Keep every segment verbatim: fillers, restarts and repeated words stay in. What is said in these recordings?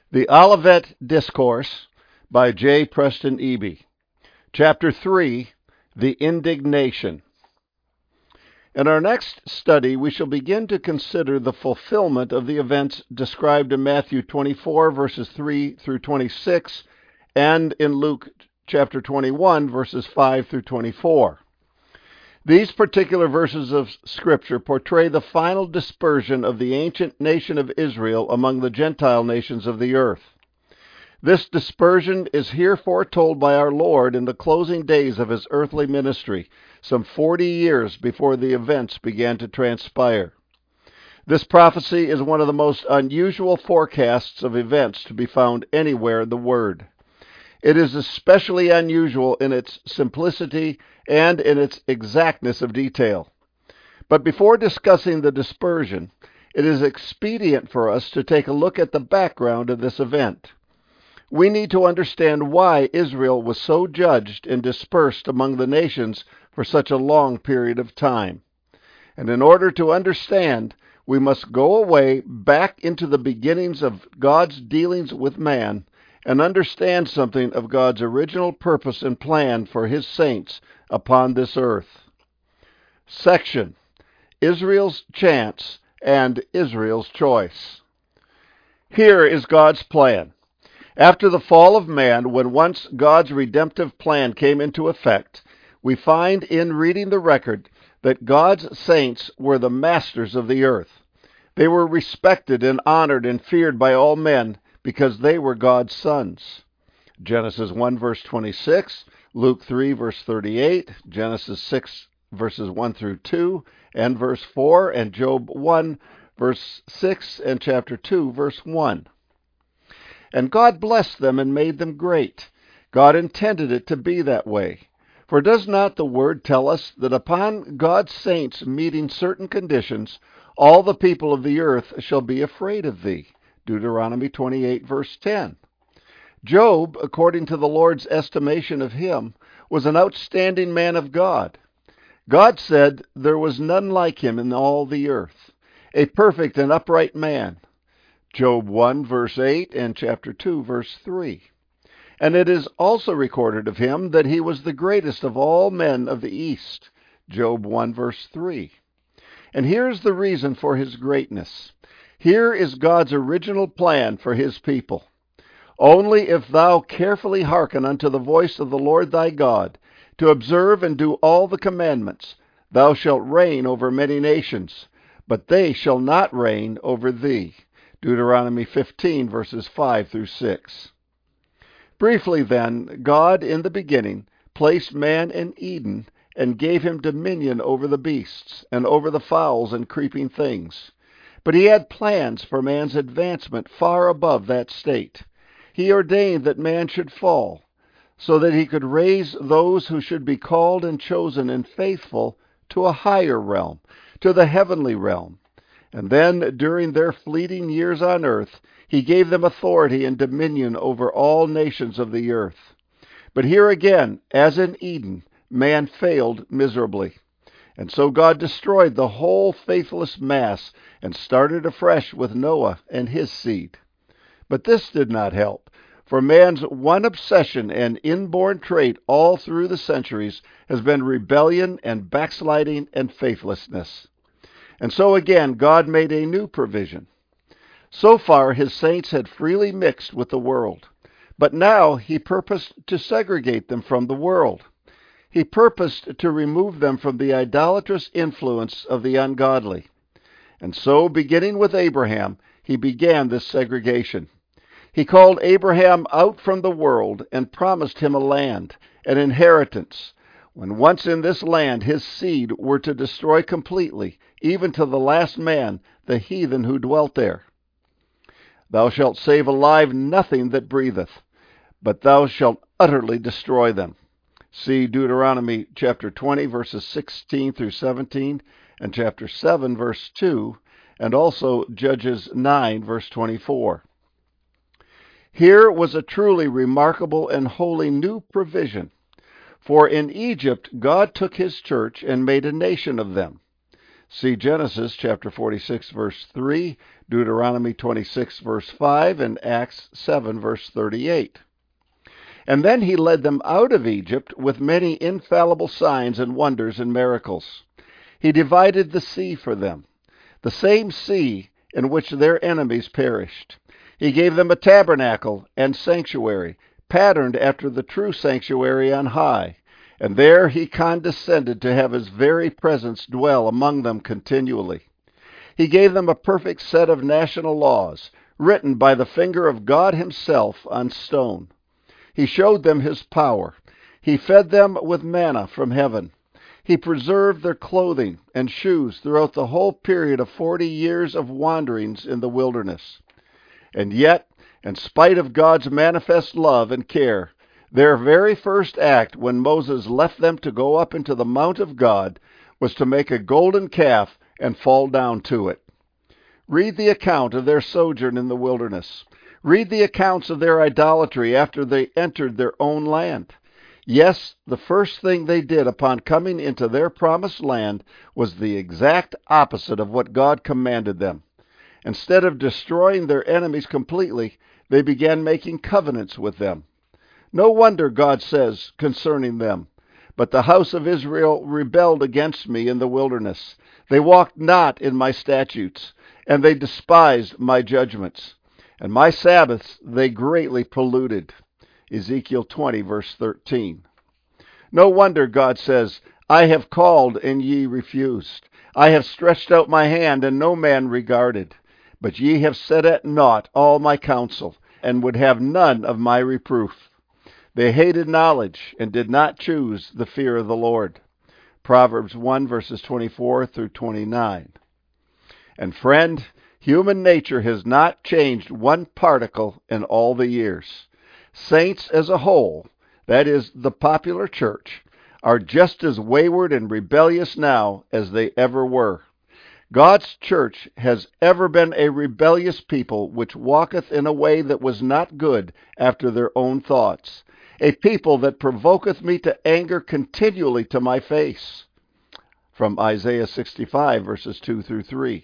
The Olivet Discourse by J. Preston Eby. Chapter three, The Indignation. In our next study, we shall begin to consider the fulfillment of the events described in Matthew twenty-four, verses three through twenty-six, and in Luke chapter twenty-one, verses five through twenty-four. These particular verses of Scripture portray the final dispersion of the ancient nation of Israel among the Gentile nations of the earth. This dispersion is here foretold by our Lord in the closing days of his earthly ministry, some forty years before the events began to transpire. This prophecy is one of the most unusual forecasts of events to be found anywhere in the Word. It is especially unusual in its simplicity and in its exactness of detail. But before discussing the dispersion, it is expedient for us to take a look at the background of this event. We need to understand why Israel was so judged and dispersed among the nations for such a long period of time. And in order to understand, we must go away back into the beginnings of God's dealings with man and understand something of God's original purpose and plan for his saints upon this earth. Section: Israel's Chance and Israel's Choice. Here is God's plan. After the fall of man, when once God's redemptive plan came into effect, we find in reading the record that God's saints were the masters of the earth. They were respected and honored and feared by all men because they were God's sons. Genesis one, verse twenty-six, Luke three, verse thirty-eight, Genesis six, verses one through two, and verse four, and Job one, verse six, and chapter two, verse one. And God blessed them and made them great. God intended it to be that way. For does not the Word tell us that upon God's saints meeting certain conditions, all the people of the earth shall be afraid of thee? Deuteronomy twenty-eight, verse ten. Job, according to the Lord's estimation of him, was an outstanding man of God. God said there was none like him in all the earth, a perfect and upright man. Job one, verse eight, and chapter two, verse three. And it is also recorded of him that he was the greatest of all men of the East. Job one, verse three. And here's the reason for his greatness. Here is God's original plan for his people. Only if thou carefully hearken unto the voice of the Lord thy God, to observe and do all the commandments, thou shalt reign over many nations, but they shall not reign over thee. Deuteronomy fifteen, verses five through six. Briefly then, God in the beginning placed man in Eden and gave him dominion over the beasts and over the fowls and creeping things. But he had plans for man's advancement far above that state. He ordained that man should fall, so that he could raise those who should be called and chosen and faithful to a higher realm, to the heavenly realm. And then, during their fleeting years on earth, he gave them authority and dominion over all nations of the earth. But here again, as in Eden, man failed miserably. And so God destroyed the whole faithless mass and started afresh with Noah and his seed. But this did not help, for man's one obsession and inborn trait all through the centuries has been rebellion and backsliding and faithlessness. And so again, God made a new provision. So far, his saints had freely mixed with the world, but now he purposed to segregate them from the world. He purposed to remove them from the idolatrous influence of the ungodly. And so, beginning with Abraham, he began this segregation. He called Abraham out from the world and promised him a land, an inheritance. When once in this land, his seed were to destroy completely, even to the last man, the heathen who dwelt there. Thou shalt save alive nothing that breatheth, but thou shalt utterly destroy them. See Deuteronomy chapter twenty, verses sixteen through seventeen, and chapter seven, verse two, and also Judges nine, verse twenty-four. Here was a truly remarkable and holy new provision. For in Egypt God took his church and made a nation of them. See Genesis chapter forty-six, verse three, Deuteronomy twenty-six, verse five, and Acts seven, verse thirty-eight. And then he led them out of Egypt with many infallible signs and wonders and miracles. He divided the sea for them, the same sea in which their enemies perished. He gave them a tabernacle and sanctuary, patterned after the true sanctuary on high, and there he condescended to have his very presence dwell among them continually. He gave them a perfect set of national laws, written by the finger of God himself on stone. He showed them his power. He fed them with manna from heaven. He preserved their clothing and shoes throughout the whole period of forty years of wanderings in the wilderness. And yet, in spite of God's manifest love and care, their very first act when Moses left them to go up into the mount of God was to make a golden calf and fall down to it. Read the account of their sojourn in the wilderness. Read the accounts of their idolatry after they entered their own land. Yes, the first thing they did upon coming into their promised land was the exact opposite of what God commanded them. Instead of destroying their enemies completely, they began making covenants with them. No wonder God says concerning them, "But the house of Israel rebelled against me in the wilderness. They walked not in my statutes, and they despised my judgments. And my Sabbaths they greatly polluted." Ezekiel twenty, verse thirteen. No wonder God says, "I have called, and ye refused. I have stretched out my hand, and no man regarded. But ye have set at naught all my counsel, and would have none of my reproof. They hated knowledge, and did not choose the fear of the Lord." Proverbs one, verses twenty-four through twenty-nine. And friend, human nature has not changed one particle in all the years. Saints as a whole, that is, the popular church, are just as wayward and rebellious now as they ever were. God's church has ever been a rebellious people which walketh in a way that was not good after their own thoughts, a people that provoketh me to anger continually to my face. From Isaiah sixty-five, verses two through three.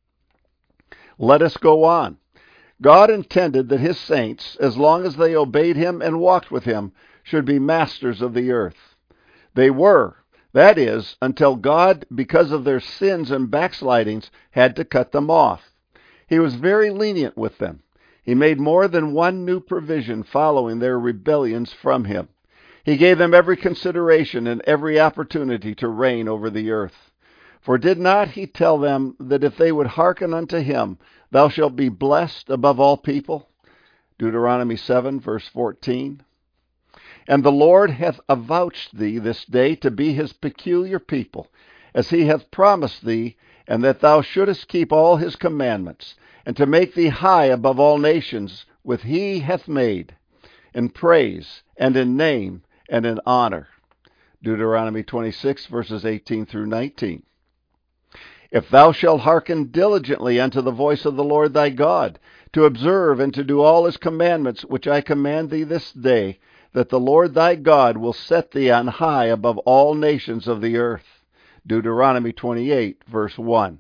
Let us go on. God intended that his saints, as long as they obeyed him and walked with him, should be masters of the earth. They were, that is, until God, because of their sins and backslidings, had to cut them off. He was very lenient with them. He made more than one new provision following their rebellions from him. He gave them every consideration and every opportunity to reign over the earth. For did not he tell them that if they would hearken unto him, thou shalt be blessed above all people? Deuteronomy seven, verse fourteen. And the Lord hath avouched thee this day to be his peculiar people, as he hath promised thee, and that thou shouldest keep all his commandments, and to make thee high above all nations, which he hath made, in praise, and in name, and in honor. Deuteronomy twenty-six, verses eighteen through nineteen. If thou shalt hearken diligently unto the voice of the Lord thy God, to observe and to do all his commandments which I command thee this day, that the Lord thy God will set thee on high above all nations of the earth. Deuteronomy twenty-eight, verse one.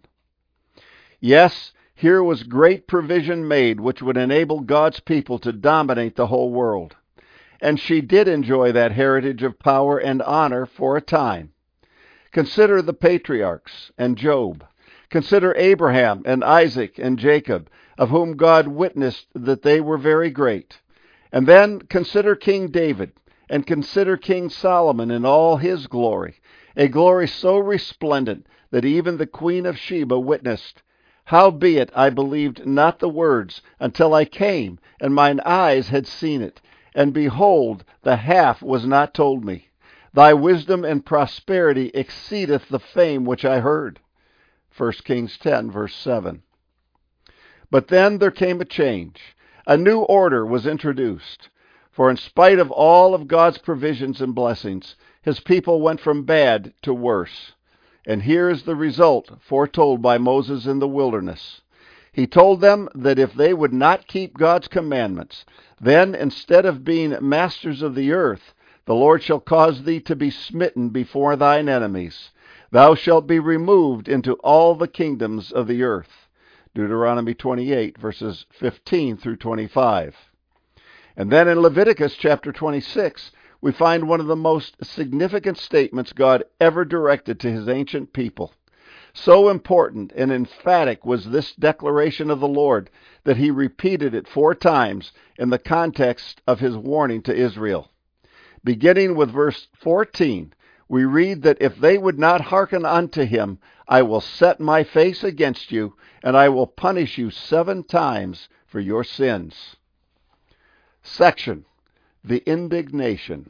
Yes, here was great provision made which would enable God's people to dominate the whole world. And she did enjoy that heritage of power and honor for a time. Consider the patriarchs and Job. Consider Abraham and Isaac and Jacob, of whom God witnessed that they were very great. And then consider King David, and consider King Solomon in all his glory, a glory so resplendent that even the Queen of Sheba witnessed, "Howbeit I believed not the words until I came, and mine eyes had seen it. And behold, the half was not told me. Thy wisdom and prosperity exceedeth the fame which I heard." First Kings ten, verse seven. But then there came a change. A new order was introduced. For in spite of all of God's provisions and blessings, his people went from bad to worse. And here is the result foretold by Moses in the wilderness. He told them that if they would not keep God's commandments, then instead of being masters of the earth, the Lord shall cause thee to be smitten before thine enemies. Thou shalt be removed into all the kingdoms of the earth. Deuteronomy twenty-eight, verses fifteen through twenty-five. And then in Leviticus chapter twenty-six, we find one of the most significant statements God ever directed to his ancient people. So important and emphatic was this declaration of the Lord that he repeated it four times in the context of his warning to Israel. Beginning with verse fourteen, we read that if they would not hearken unto him, I will set my face against you, and I will punish you seven times for your sins. Section: The Indignation.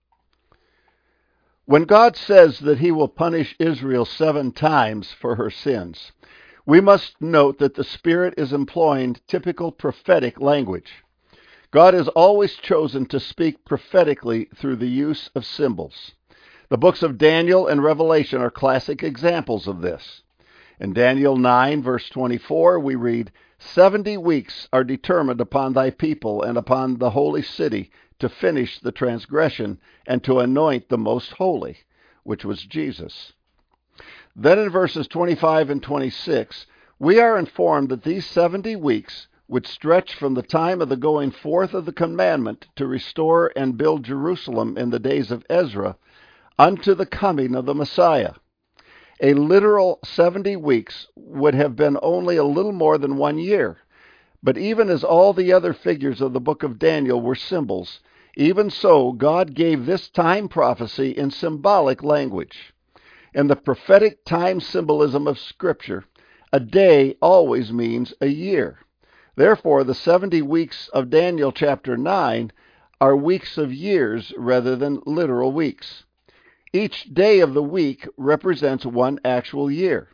When God says that he will punish Israel seven times for her sins, we must note that the Spirit is employing typical prophetic language. God has always chosen to speak prophetically through the use of symbols. The books of Daniel and Revelation are classic examples of this. In Daniel nine, verse twenty-four, we read, Seventy weeks are determined upon thy people and upon the holy city to finish the transgression and to anoint the most holy, which was Jesus. Then in verses twenty-five and twenty-six, we are informed that these seventy weeks would stretch from the time of the going forth of the commandment to restore and build Jerusalem in the days of Ezra unto the coming of the Messiah. A literal seventy weeks would have been only a little more than one year. But even as all the other figures of the book of Daniel were symbols, even so God gave this time prophecy in symbolic language. In the prophetic time symbolism of Scripture, a day always means a year. Therefore, the seventy weeks of Daniel chapter nine are weeks of years rather than literal weeks. Each day of the week represents one actual year.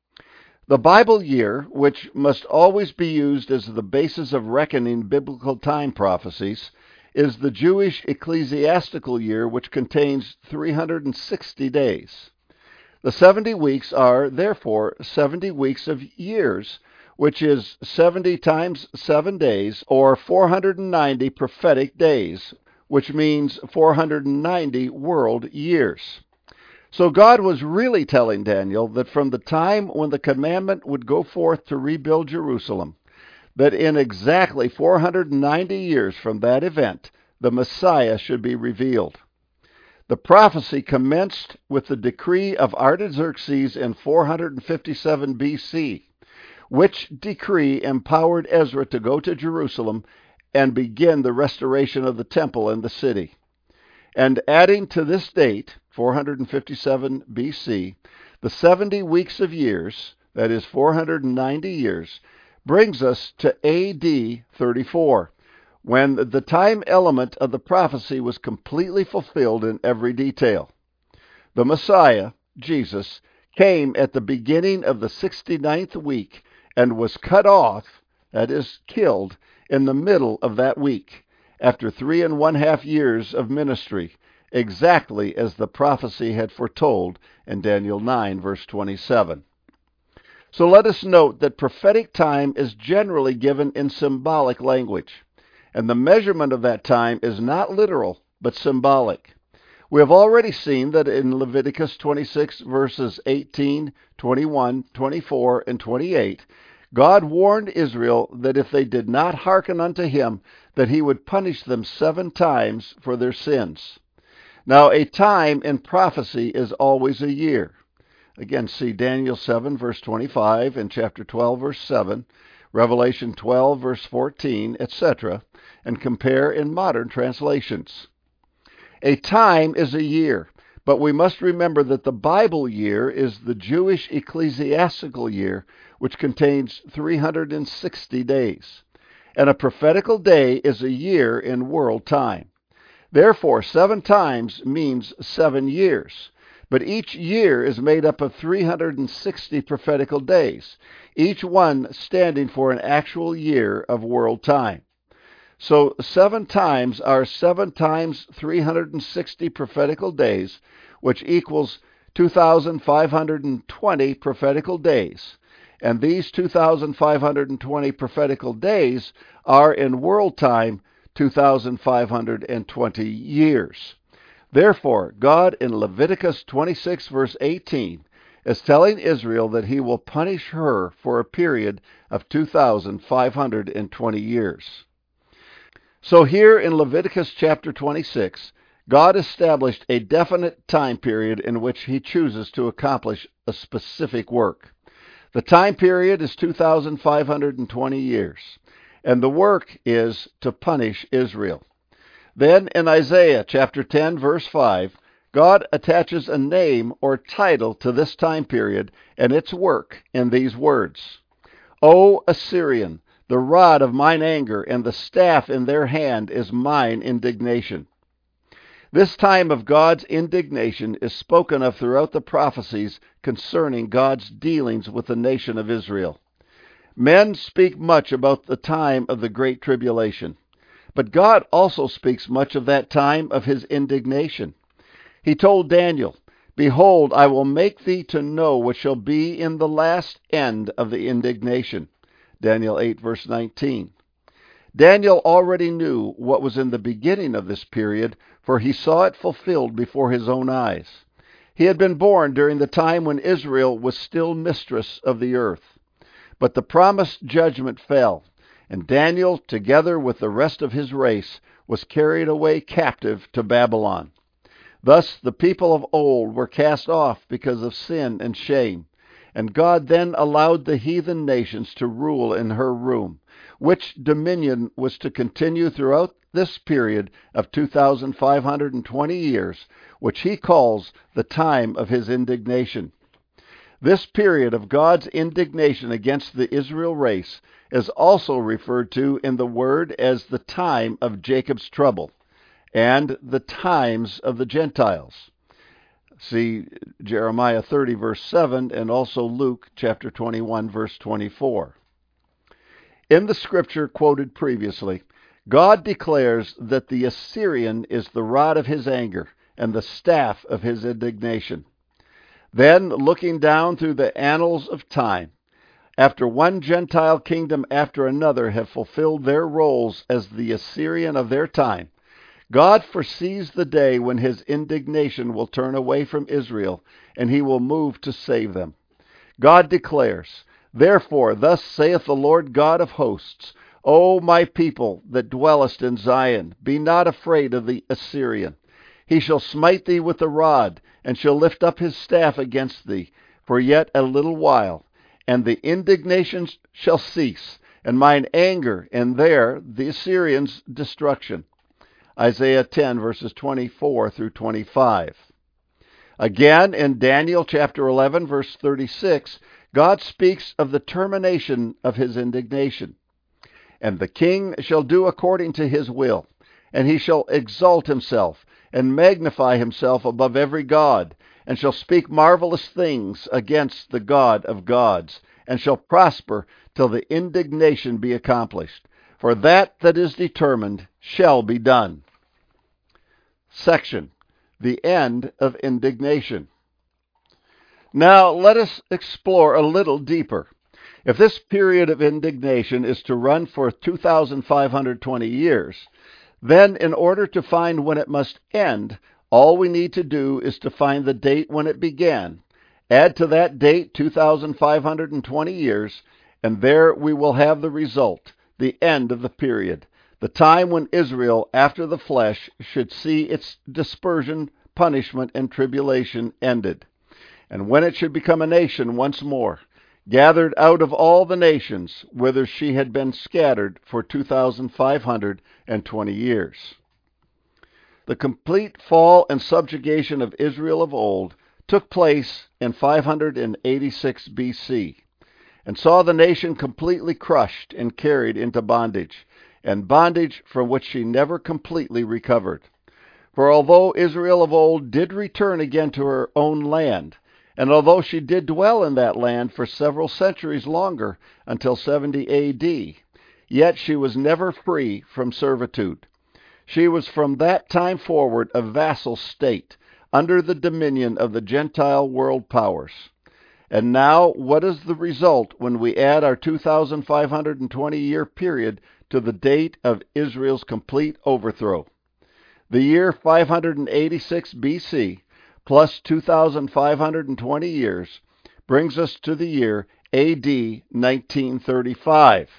The Bible year, which must always be used as the basis of reckoning biblical time prophecies, is the Jewish ecclesiastical year, which contains three hundred sixty days. The seventy weeks are, therefore, seventy weeks of years, which is seventy times seven days, or four hundred ninety prophetic days, which means four hundred ninety world years. So God was really telling Daniel that from the time when the commandment would go forth to rebuild Jerusalem, that in exactly four hundred ninety years from that event, the Messiah should be revealed. The prophecy commenced with the decree of Artaxerxes in four hundred fifty-seven B C, which decree empowered Ezra to go to Jerusalem and begin the restoration of the temple and the city. And adding to this date, four hundred fifty-seven B C, the seventy weeks of years, that is four hundred ninety years, brings us to A D thirty-four, when the time element of the prophecy was completely fulfilled in every detail. The Messiah, Jesus, came at the beginning of the sixty-ninth week and was cut off, that is, killed, in the middle of that week, after three and one half years of ministry, exactly as the prophecy had foretold in Daniel nine, verse twenty-seven. So let us note that prophetic time is generally given in symbolic language, and the measurement of that time is not literal, but symbolic. We have already seen that in Leviticus twenty-six, verses eighteen, twenty-one, twenty-four, and twenty-eight, God warned Israel that if they did not hearken unto him, that he would punish them seven times for their sins. Now, a time in prophecy is always a year. Again, see Daniel seven, verse twenty-five, and chapter twelve, verse seven, Revelation twelve, verse fourteen, et cetera, and compare in modern translations. A time is a year, but we must remember that the Bible year is the Jewish ecclesiastical year, which contains three hundred sixty days. And a prophetical day is a year in world time. Therefore, seven times means seven years. But each year is made up of three hundred sixty prophetical days, each one standing for an actual year of world time. So seven times are seven times three hundred sixty prophetical days, which equals two thousand five hundred twenty prophetical days. And these two thousand five hundred twenty prophetical days are in world time two thousand five hundred twenty years. Therefore, God in Leviticus twenty-six, verse eighteen, is telling Israel that he will punish her for a period of two thousand five hundred twenty years. So here in Leviticus chapter twenty-six, God established a definite time period in which he chooses to accomplish a specific work. The time period is two thousand five hundred twenty years, and the work is to punish Israel. Then in Isaiah chapter ten, verse five, God attaches a name or title to this time period and its work in these words: O Assyrian, the rod of mine anger and the staff in their hand is mine indignation. This time of God's indignation is spoken of throughout the prophecies concerning God's dealings with the nation of Israel. Men speak much about the time of the Great Tribulation, but God also speaks much of that time of his indignation. He told Daniel, Behold, I will make thee to know what shall be in the last end of the indignation. Daniel eight, verse nineteen. Daniel already knew what was in the beginning of this period, for he saw it fulfilled before his own eyes. He had been born during the time when Israel was still mistress of the earth. But the promised judgment fell, and Daniel, together with the rest of his race, was carried away captive to Babylon. Thus the people of old were cast off because of sin and shame, and God then allowed the heathen nations to rule in her room, which dominion was to continue throughout this period of two thousand five hundred twenty years, which he calls the time of his indignation. This period of God's indignation against the Israel race is also referred to in the Word as the time of Jacob's trouble and the times of the Gentiles. See Jeremiah thirty, verse seven, and also Luke chapter twenty-one, verse twenty-four. In the scripture quoted previously, God declares that the Assyrian is the rod of his anger and the staff of his indignation. Then, looking down through the annals of time, after one Gentile kingdom after another have fulfilled their roles as the Assyrian of their time, God foresees the day when his indignation will turn away from Israel, and he will move to save them. God declares, Therefore, thus saith the Lord God of hosts, O my people that dwellest in Zion, be not afraid of the Assyrian. He shall smite thee with the rod, and shall lift up his staff against thee, for yet a little while, and the indignation shall cease, and mine anger, and there the Assyrian's destruction. Isaiah ten, verses twenty-four through twenty-five. Again, in Daniel chapter eleven, verse thirty-six, God speaks of the termination of his indignation. And the king shall do according to his will, and he shall exalt himself, and magnify himself above every god, and shall speak marvelous things against the God of gods, and shall prosper till the indignation be accomplished. For that that is determined shall be done. Section: The End of Indignation. Now let us explore a little deeper. If this period of indignation is to run for two thousand five hundred twenty years, then in order to find when it must end, all we need to do is to find the date when it began. Add to that date two thousand five hundred twenty years, and there we will have the result, the end of the period, the time when Israel, after the flesh, should see its dispersion, punishment, and tribulation ended, and when it should become a nation once more, gathered out of all the nations whither she had been scattered for two thousand five hundred twenty years. The complete fall and subjugation of Israel of old took place in five hundred eighty-six B C, and saw the nation completely crushed and carried into bondage, and bondage from which she never completely recovered. For although Israel of old did return again to her own land, and although she did dwell in that land for several centuries longer, until seventy A D, yet she was never free from servitude. She was from that time forward a vassal state, under the dominion of the Gentile world powers. And now, what is the result when we add our two thousand five hundred twenty year period to the date of Israel's complete overthrow? The year five hundred eighty-six B C plus two thousand five hundred twenty years brings us to the year A D nineteen thirty-five.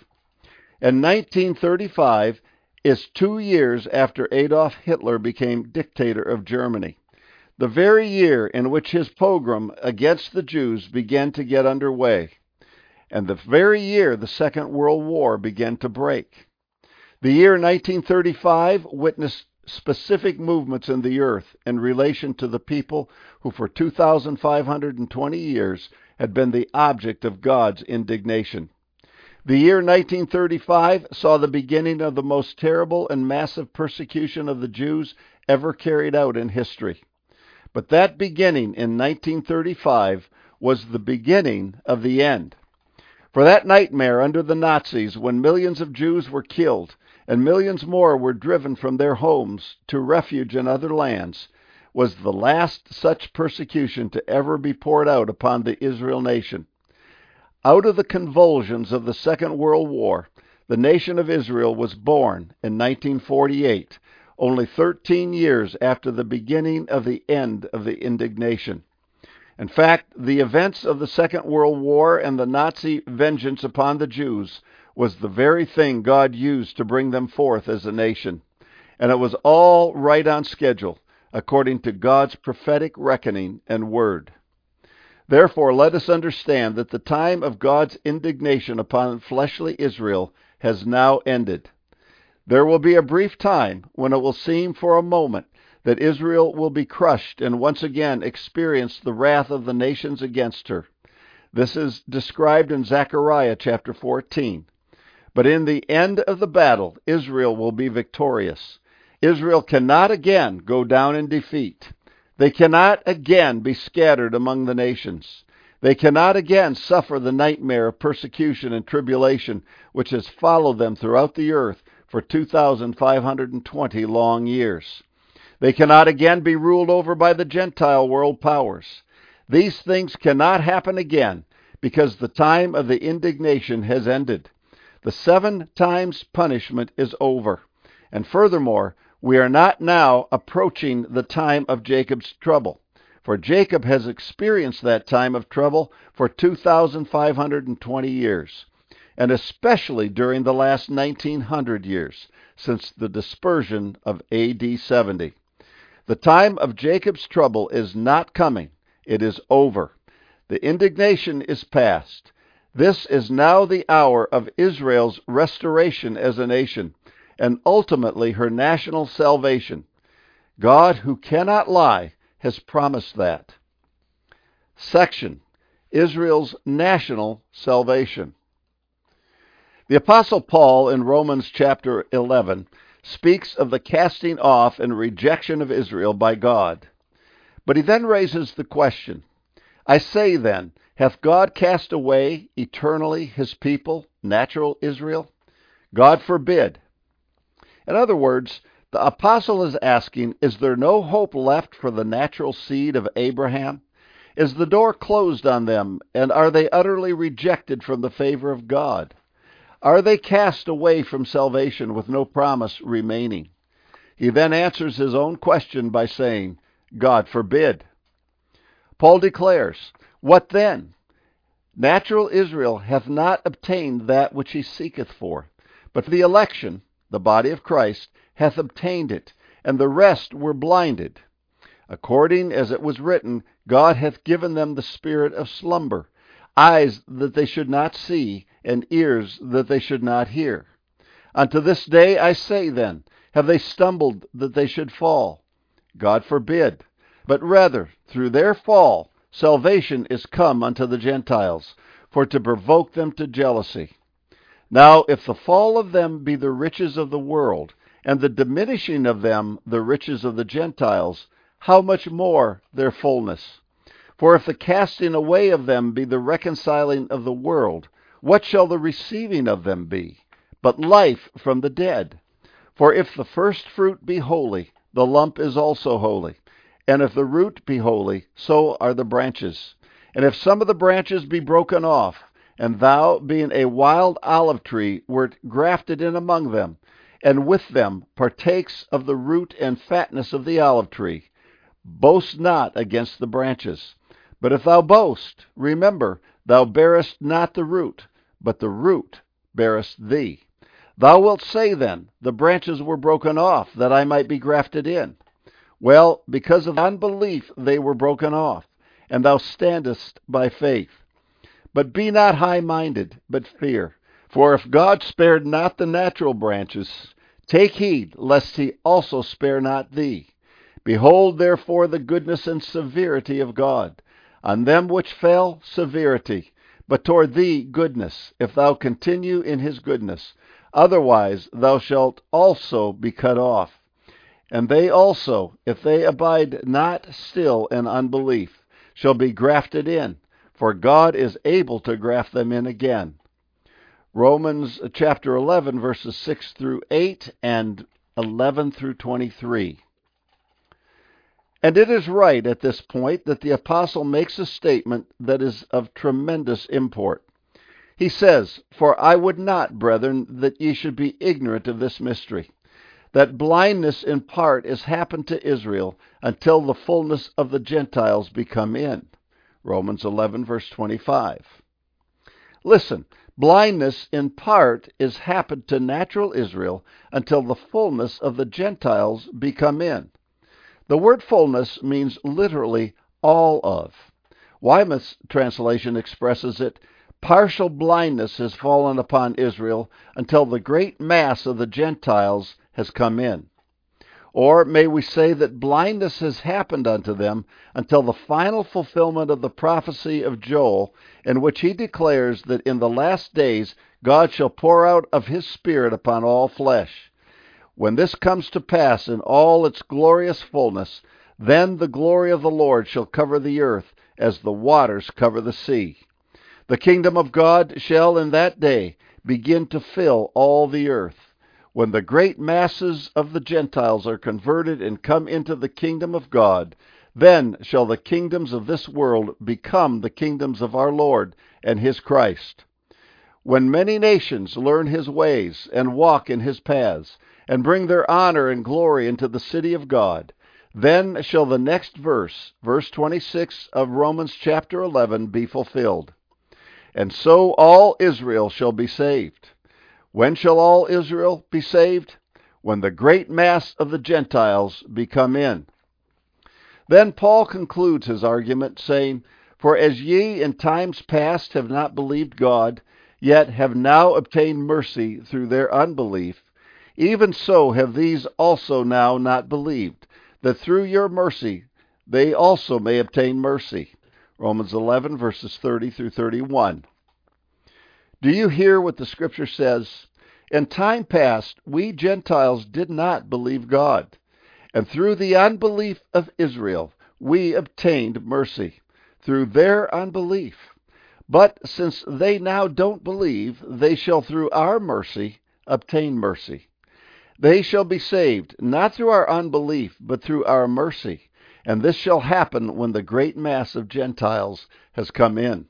And nineteen thirty-five is two years after Adolf Hitler became dictator of Germany, the very year in which his pogrom against the Jews began to get underway, and the very year the Second World War began to break. The year nineteen thirty-five witnessed specific movements in the earth in relation to the people who for two thousand five hundred twenty years had been the object of God's indignation. The year nineteen thirty-five saw the beginning of the most terrible and massive persecution of the Jews ever carried out in history. But that beginning in nineteen thirty-five was the beginning of the end. For that nightmare under the Nazis, when millions of Jews were killed and millions more were driven from their homes to refuge in other lands, was the last such persecution to ever be poured out upon the Israel nation. Out of the convulsions of the Second World War, the nation of Israel was born in nineteen forty-eight, only thirteen years after the beginning of the end of the indignation. In fact, the events of the Second World War and the Nazi vengeance upon the Jews was the very thing God used to bring them forth as a nation. And it was all right on schedule, according to God's prophetic reckoning and word. Therefore, let us understand that the time of God's indignation upon fleshly Israel has now ended. There will be a brief time when it will seem for a moment that Israel will be crushed and once again experience the wrath of the nations against her. This is described in Zechariah chapter fourteen. But in the end of the battle, Israel will be victorious. Israel cannot again go down in defeat. They cannot again be scattered among the nations. They cannot again suffer the nightmare of persecution and tribulation which has followed them throughout the earth for two thousand five hundred twenty long years. They cannot again be ruled over by the Gentile world powers. These things cannot happen again because the time of the indignation has ended. The seven times punishment is over. And furthermore, we are not now approaching the time of Jacob's trouble, for Jacob has experienced that time of trouble for two thousand five hundred twenty years, and especially during the last nineteen hundred years, since the dispersion of A D seventy. The time of Jacob's trouble is not coming. It is over. The indignation is past. This is now the hour of Israel's restoration as a nation, and ultimately her national salvation. God, who cannot lie, has promised that. Section: Israel's national salvation. The Apostle Paul in Romans chapter eleven speaks of the casting off and rejection of Israel by God. But he then raises the question, I say then, hath God cast away eternally his people, natural Israel? God forbid. In other words, the apostle is asking, is there no hope left for the natural seed of Abraham? Is the door closed on them, and are they utterly rejected from the favor of God? Are they cast away from salvation with no promise remaining? He then answers his own question by saying, God forbid. Paul declares, what then? Natural Israel hath not obtained that which he seeketh for, but the election, the body of Christ, hath obtained it, and the rest were blinded. According as it was written, God hath given them the spirit of slumber, eyes that they should not see, and ears that they should not hear. Unto this day I say then, have they stumbled that they should fall? God forbid. But rather, through their fall, salvation is come unto the Gentiles, for to provoke them to jealousy. Now, if the fall of them be the riches of the world, and the diminishing of them the riches of the Gentiles, how much more their fullness? For if the casting away of them be the reconciling of the world, what shall the receiving of them be, but life from the dead? For if the first fruit be holy, the lump is also holy. And if the root be holy, so are the branches. And if some of the branches be broken off, and thou, being a wild olive tree, wert grafted in among them, and with them partakes of the root and fatness of the olive tree. Boast not against the branches. But if thou boast, remember, thou bearest not the root, but the root bearest thee. Thou wilt say then, the branches were broken off, that I might be grafted in. Well, because of unbelief they were broken off, and thou standest by faith. But be not high-minded, but fear. For if God spared not the natural branches, take heed, lest he also spare not thee. Behold, therefore, the goodness and severity of God. On them which fell, severity, but toward thee goodness, if thou continue in his goodness. Otherwise thou shalt also be cut off. And they also, if they abide not still in unbelief, shall be grafted in, for God is able to graft them in again. Romans chapter eleven, verses six through eight and eleven through twenty-three. And it is right at this point that the apostle makes a statement that is of tremendous import. He says, For I would not, brethren, that ye should be ignorant of this mystery, that blindness in part is happened to Israel until the fullness of the Gentiles be come in. Romans eleven, verse twenty-five. Listen, blindness in part is happened to natural Israel until the fullness of the Gentiles be come in. The word fullness means literally all of. Weymouth's translation expresses it, partial blindness has fallen upon Israel until the great mass of the Gentiles has come in. Or may we say that blindness has happened unto them until the final fulfillment of the prophecy of Joel, in which he declares that in the last days God shall pour out of his Spirit upon all flesh. When this comes to pass in all its glorious fullness, then the glory of the Lord shall cover the earth as the waters cover the sea. The kingdom of God shall in that day begin to fill all the earth. When the great masses of the Gentiles are converted and come into the kingdom of God, then shall the kingdoms of this world become the kingdoms of our Lord and his Christ. When many nations learn his ways and walk in his paths, and bring their honor and glory into the city of God, then shall the next verse, verse twenty-six of Romans chapter eleven, be fulfilled. And so all Israel shall be saved. When shall all Israel be saved? When the great mass of the Gentiles be come in. Then Paul concludes his argument, saying, For as ye in times past have not believed God, yet have now obtained mercy through their unbelief, even so have these also now not believed, that through your mercy they also may obtain mercy. Romans eleven, verses thirty through thirty-one. Do you hear what the Scripture says? In time past, we Gentiles did not believe God, and through the unbelief of Israel, we obtained mercy, through their unbelief. But since they now don't believe, they shall through our mercy obtain mercy. They shall be saved, not through our unbelief, but through our mercy. And this shall happen when the great mass of Gentiles has come in.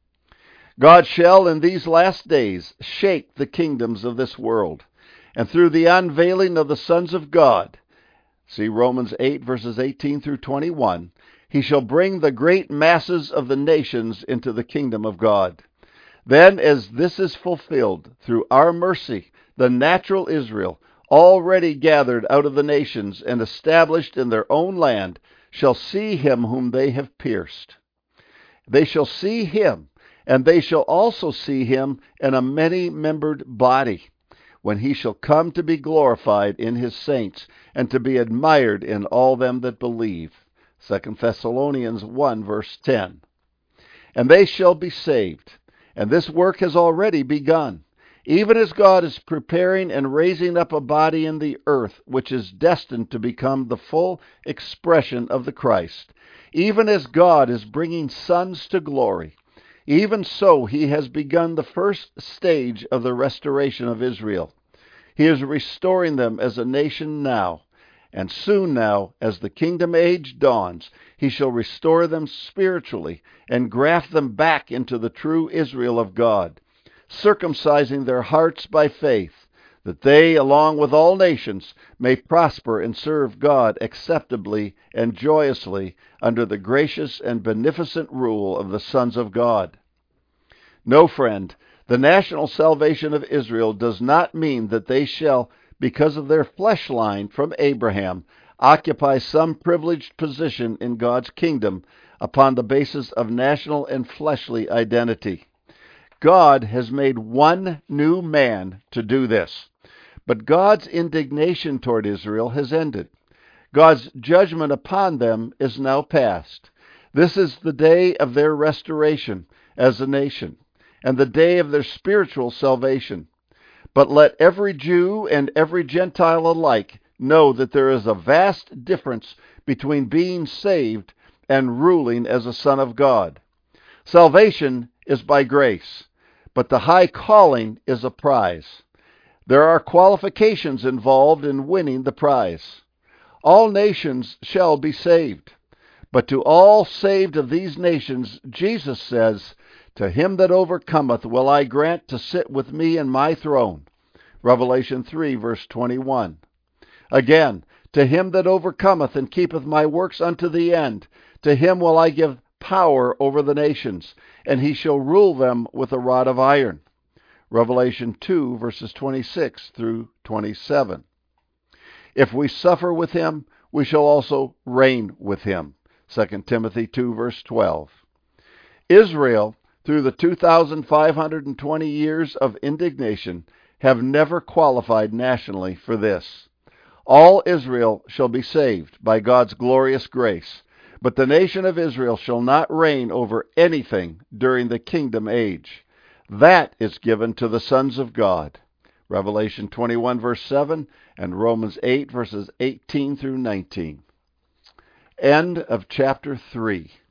God shall in these last days shake the kingdoms of this world, and through the unveiling of the sons of God, see Romans eight, verses eighteen through twenty-one, he shall bring the great masses of the nations into the kingdom of God. Then, as this is fulfilled through our mercy, the natural Israel, already gathered out of the nations and established in their own land, shall see him whom they have pierced. They shall see him, and they shall also see him in a many-membered body, when he shall come to be glorified in his saints, and to be admired in all them that believe. Second Thessalonians one, verse ten. And they shall be saved, and this work has already begun. Even as God is preparing and raising up a body in the earth, which is destined to become the full expression of the Christ, even as God is bringing sons to glory, even so he has begun the first stage of the restoration of Israel. He is restoring them as a nation now, and soon now, as the kingdom age dawns, he shall restore them spiritually and graft them back into the true Israel of God, circumcising their hearts by faith, that they, along with all nations, may prosper and serve God acceptably and joyously under the gracious and beneficent rule of the sons of God. No, friend, the national salvation of Israel does not mean that they shall, because of their flesh line from Abraham, occupy some privileged position in God's kingdom upon the basis of national and fleshly identity. God has made one new man to do this. But God's indignation toward Israel has ended. God's judgment upon them is now past. This is the day of their restoration as a nation, and the day of their spiritual salvation. But let every Jew and every Gentile alike know that there is a vast difference between being saved and ruling as a son of God. Salvation is by grace, but the high calling is a prize. There are qualifications involved in winning the prize. All nations shall be saved, but to all saved of these nations, Jesus says, "To him that overcometh will I grant to sit with me in my throne." Revelation three, verse twenty-one. Again, "To him that overcometh and keepeth my works unto the end, to him will I give power over the nations, and he shall rule them with a rod of iron." Revelation two, verses twenty-six through twenty-seven. If we suffer with him, we shall also reign with him. Second Timothy two, verse twelve. Israel, through the two thousand five hundred twenty years of indignation, have never qualified nationally for this. All Israel shall be saved by God's glorious grace, but the nation of Israel shall not reign over anything during the kingdom age. That is given to the sons of God. Revelation twenty-one, verse seven, and Romans eight, verses eighteen through nineteen. End of chapter three.